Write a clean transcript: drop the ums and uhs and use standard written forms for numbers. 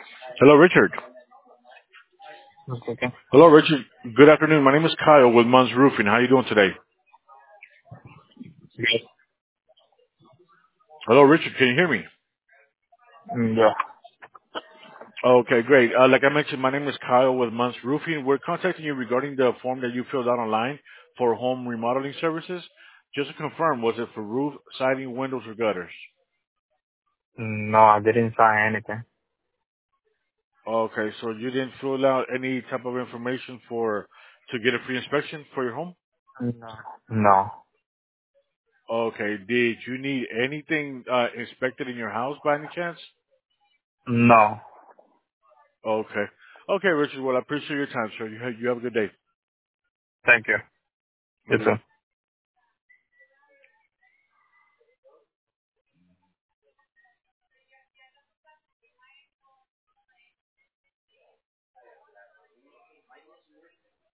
Hello, Richard. Okay. Hello, Richard. Good afternoon. My name is Kyle with Munz Roofing. How are you doing today? Yes. Hello, Richard. Can you hear me? Yeah. Okay, great. Like I mentioned, my name is Kyle with Munz Roofing. We're contacting you regarding the form that you filled out online for home remodeling services. Just to confirm, was it for roof, siding, windows, or gutters? No, I didn't sign anything. Okay, so you didn't fill out any type of information to get a free inspection for your home? No. No. Okay, did you need anything inspected in your house by any chance? No. Okay. Okay, Richard. Well, I appreciate your time, sir. You have a good day. Thank you. You Have a good too. one.